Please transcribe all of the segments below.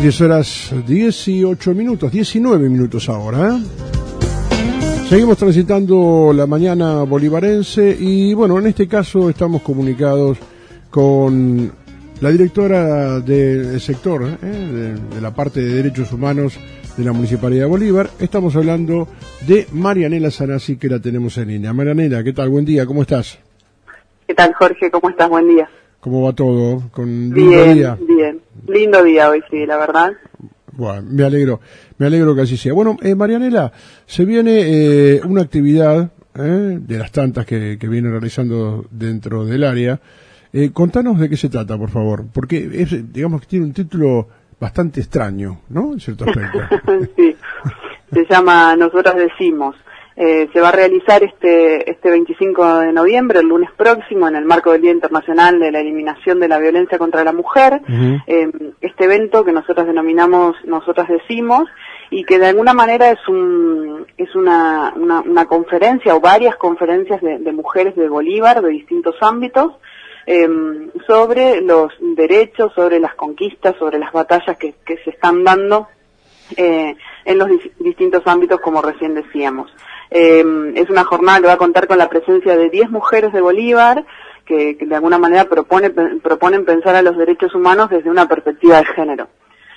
10:18, 19 minutos ahora. Seguimos transitando la mañana bolivarense y bueno, en este caso estamos comunicados con la directora del sector, de la parte de Derechos Humanos de la Municipalidad de Bolívar. Estamos hablando de Marianela Sanasi, que la tenemos en línea. Marianela, ¿qué tal? Buen día, ¿cómo estás? ¿Qué tal, Jorge? ¿Cómo estás? Buen día. ¿Cómo va todo? ¿Con lindo bien, día? Bien. Lindo día hoy, sí, la verdad. Bueno, me alegro que así sea. Bueno, Marianela, se viene una actividad de las tantas que viene realizando dentro del área. Contanos de qué se trata, por favor, porque digamos que tiene un título bastante extraño, ¿no? En cierto aspecto. Sí, se llama Nosotras Decimos. Se va a realizar este 25 de noviembre, el lunes próximo, en el marco del Día Internacional de la Eliminación de la Violencia contra la Mujer. Este evento que nosotras denominamos Nosotras Decimos, y que de alguna manera es una conferencia o varias conferencias de mujeres de Bolívar, de distintos ámbitos, sobre los derechos, sobre las conquistas, sobre las batallas que se están dando en los distintos ámbitos, como recién decíamos. Es una jornada que va a contar con la presencia de 10 mujeres de Bolívar que de alguna manera proponen pensar a los derechos humanos desde una perspectiva de género.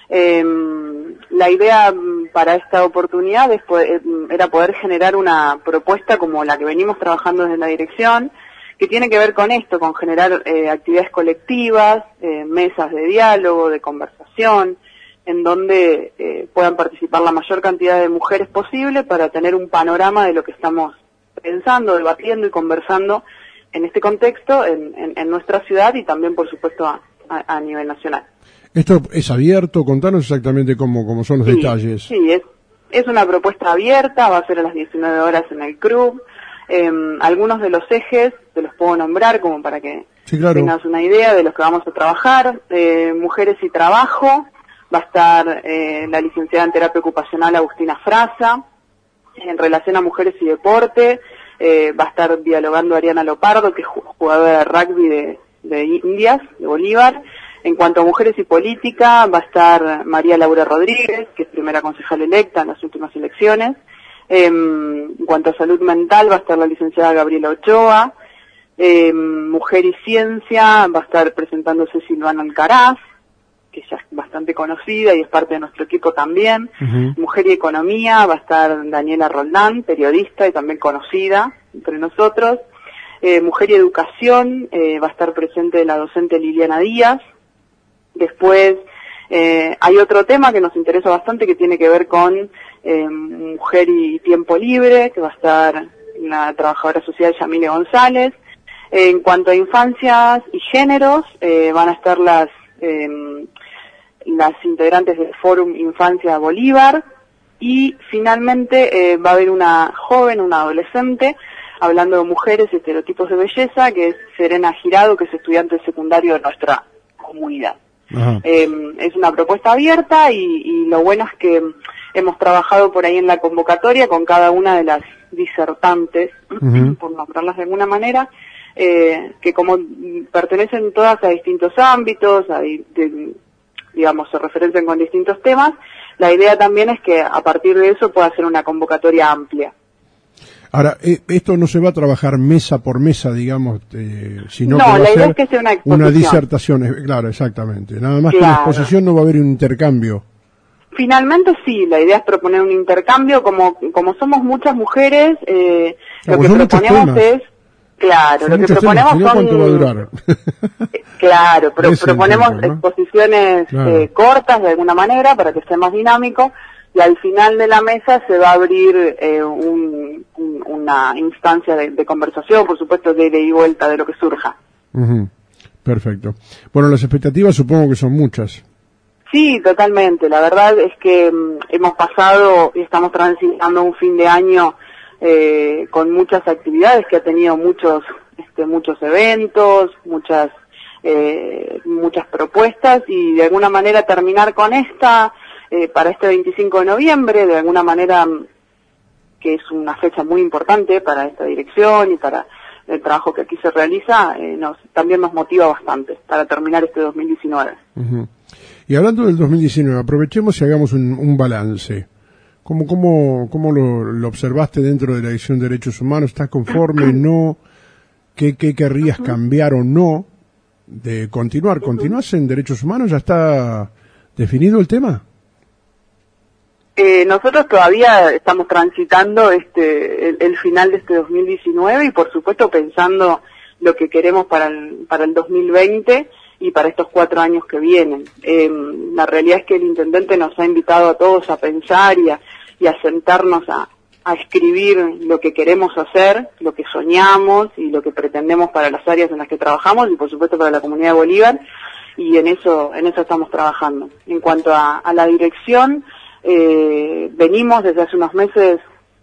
La idea para esta oportunidad era poder generar una propuesta como la que venimos trabajando desde la dirección, que tiene que ver con esto, con generar actividades colectivas, mesas de diálogo, de conversación, en donde puedan participar la mayor cantidad de mujeres posible para tener un panorama de lo que estamos pensando, debatiendo y conversando en este contexto, en nuestra ciudad y también, por supuesto, a nivel nacional. ¿Esto es abierto? Contanos exactamente cómo son los detalles. Sí, es una propuesta abierta, va a ser a las 19 horas en el club. Algunos de los ejes te los puedo nombrar como para que tengas una idea de los que vamos a trabajar. Mujeres y trabajo. Va a estar la licenciada en terapia ocupacional Agustina Fraza. En relación a mujeres y deporte, va a estar dialogando Ariana Lopardo, que es jugadora de rugby de Indias, de Bolívar. En cuanto a mujeres y política, va a estar María Laura Rodríguez, que es primera concejal electa en las últimas elecciones. En cuanto a salud mental, va a estar la licenciada Gabriela Ochoa. Mujer y ciencia, va a estar presentándose Silvana Alcaraz, que ya es bastante conocida y es parte de nuestro equipo también. Mujer y economía, va a estar Daniela Roldán, periodista y también conocida entre nosotros. Mujer y educación, va a estar presente la docente Liliana Díaz. Después hay otro tema que nos interesa bastante, que tiene que ver con mujer y tiempo libre, que va a estar la trabajadora social Yamile González. En cuanto a infancias y géneros, van a estar las integrantes del Fórum Infancia Bolívar, y finalmente va a haber una joven, una adolescente, hablando de mujeres y estereotipos de belleza, que es Serena Girado, que es estudiante secundario de nuestra comunidad. Es una propuesta abierta y lo bueno es que hemos trabajado por ahí en la convocatoria con cada una de las disertantes, por nombrarlas de alguna manera, que como pertenecen todas a distintos ámbitos, digamos, se referencian con distintos temas, la idea también es que a partir de eso pueda ser una convocatoria amplia. Ahora, esto no se va a trabajar mesa por mesa, digamos, sino no, que va la a idea ser es que sea una disertación, claro, exactamente. Nada más que una exposición, no va a haber un intercambio. Finalmente sí, la idea es proponer un intercambio, como somos muchas mujeres, lo que proponemos es... Claro, lo que proponemos son... ¿Cuánto va a durar? Claro, pero proponemos exposiciones cortas de alguna manera para que sea más dinámico, y al final de la mesa se va a abrir una instancia de conversación, por supuesto, de ida y vuelta de lo que surja. Perfecto. Bueno, las expectativas supongo que son muchas. Sí, totalmente. La verdad es que hemos pasado y estamos transitando un fin de año con muchas actividades, que ha tenido muchos eventos, muchas propuestas, y de alguna manera terminar con esta para este 25 de noviembre, de alguna manera que es una fecha muy importante para esta dirección y para el trabajo que aquí se realiza, también nos motiva bastante para terminar este 2019. Y hablando del 2019, aprovechemos y hagamos un balance. ¿Cómo lo observaste dentro de la Dirección de Derechos Humanos? ¿Estás conforme? ¿No? ¿Qué querrías cambiar o no de continuar? ¿Continúas en Derechos Humanos? ¿Ya está definido el tema? Nosotros todavía estamos transitando el final de este 2019 y por supuesto pensando lo que queremos para el 2020 y para estos 4 años que vienen. La realidad es que el intendente nos ha invitado a todos a pensar y a sentarnos a escribir lo que queremos hacer, lo que soñamos y lo que pretendemos para las áreas en las que trabajamos y por supuesto para la comunidad de Bolívar, y en eso estamos trabajando. En cuanto a la dirección, venimos desde hace unos meses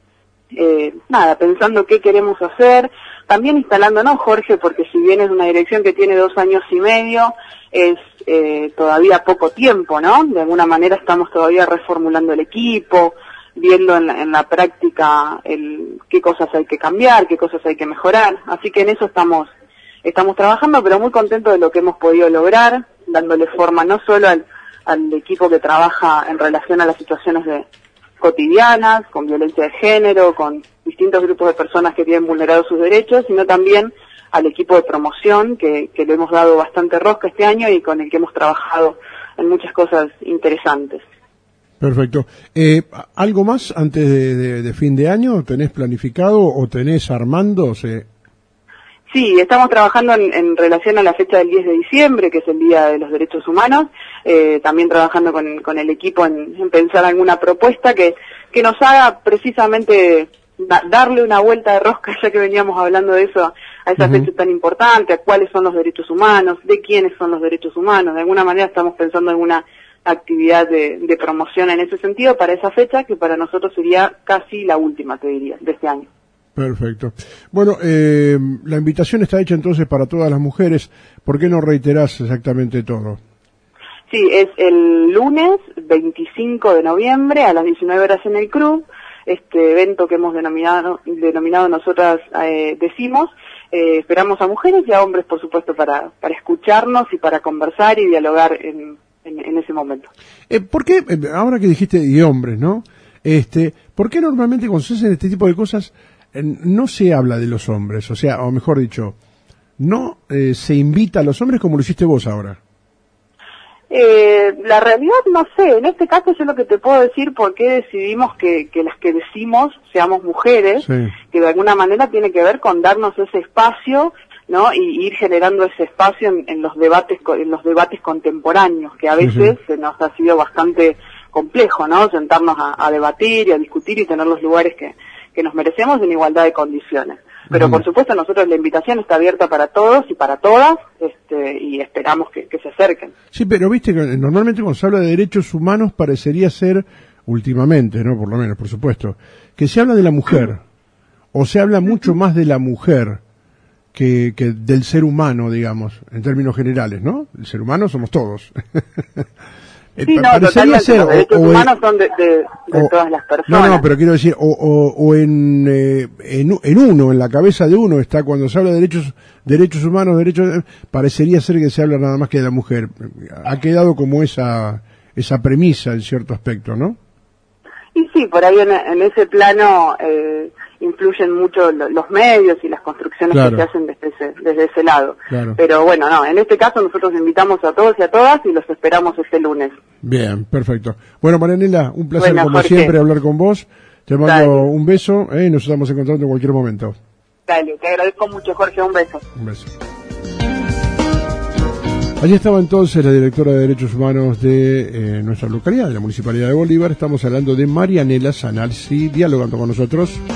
pensando qué queremos hacer, también instalándonos, Jorge, porque si bien es una dirección que tiene 2 años y medio, es todavía poco tiempo, ¿no? De alguna manera estamos todavía reformulando el equipo, viendo en la práctica qué cosas hay que cambiar, qué cosas hay que mejorar, así que en eso estamos trabajando, pero muy contentos de lo que hemos podido lograr, dándole forma no solo al equipo que trabaja en relación a las situaciones cotidianas, con violencia de género, con distintos grupos de personas que tienen vulnerados sus derechos, sino también al equipo de promoción, que le hemos dado bastante rosca este año y con el que hemos trabajado en muchas cosas interesantes. Perfecto. ¿Algo más antes de fin de año? ¿Tenés planificado o tenés armándose? Sí, estamos trabajando en relación a la fecha del 10 de diciembre, que es el Día de los Derechos Humanos, también trabajando con el equipo en pensar alguna propuesta que nos haga precisamente darle una vuelta de rosca, ya que veníamos hablando de eso, a esa fecha tan importante, a cuáles son los derechos humanos, de quiénes son los derechos humanos. De alguna manera estamos pensando en alguna actividad de promoción en ese sentido para esa fecha, que para nosotros sería casi la última, te diría, de este año. Perfecto. Bueno, la invitación está hecha entonces para todas las mujeres. ¿Por qué no reiterás exactamente todo? Sí, es el lunes 25 de noviembre a las 19 horas en el club, este evento que hemos denominado nosotras decimos. Esperamos a mujeres y a hombres, por supuesto, para escucharnos y para conversar y dialogar en ese momento. ¿Por qué, ahora que dijiste y hombres, ¿no? ¿Por qué normalmente cuando se hacen este tipo de cosas no se habla de los hombres? O sea, o mejor dicho, no se invita a los hombres como lo hiciste vos ahora. La realidad no sé, en este caso yo lo que te puedo decir por qué decidimos que las que decimos seamos mujeres, sí, que de alguna manera tiene que ver con darnos ese espacio, ¿no? Y ir generando ese espacio en los debates contemporáneos, que a veces se nos ha sido bastante complejo, ¿no? Sentarnos a debatir y a discutir y tener los lugares que nos merecemos en igualdad de condiciones. Pero por supuesto nosotros la invitación está abierta para todos y para todas, y esperamos que se acerquen. Sí, pero viste que normalmente cuando se habla de derechos humanos parecería ser, últimamente, ¿no? Por lo menos, por supuesto, que se habla de la mujer, o se habla mucho más de la mujer que del ser humano, digamos, en términos generales, ¿no? El ser humano somos todos. Sí, no, totalmente, los derechos humanos son de todas las personas. No, pero quiero decir, en uno, en la cabeza de uno está, cuando se habla de derechos humanos, parecería ser que se habla nada más que de la mujer. Ha quedado como esa premisa en cierto aspecto, ¿no? Y sí, por ahí en ese plano influyen mucho los medios y las construcciones que se hacen desde ese lado. Claro. Pero bueno, no, en este caso nosotros invitamos a todos y a todas y los esperamos este lunes. Bien, perfecto. Bueno, Marianela, un placer como Jorge, siempre hablar con vos. Te mando un beso y nos estamos encontrando en cualquier momento. Dale, te agradezco mucho, Jorge, un beso. Un beso. Allí estaba entonces la directora de Derechos Humanos de nuestra localidad, de la Municipalidad de Bolívar. Estamos hablando de Marianela Sanarsi, dialogando con nosotros.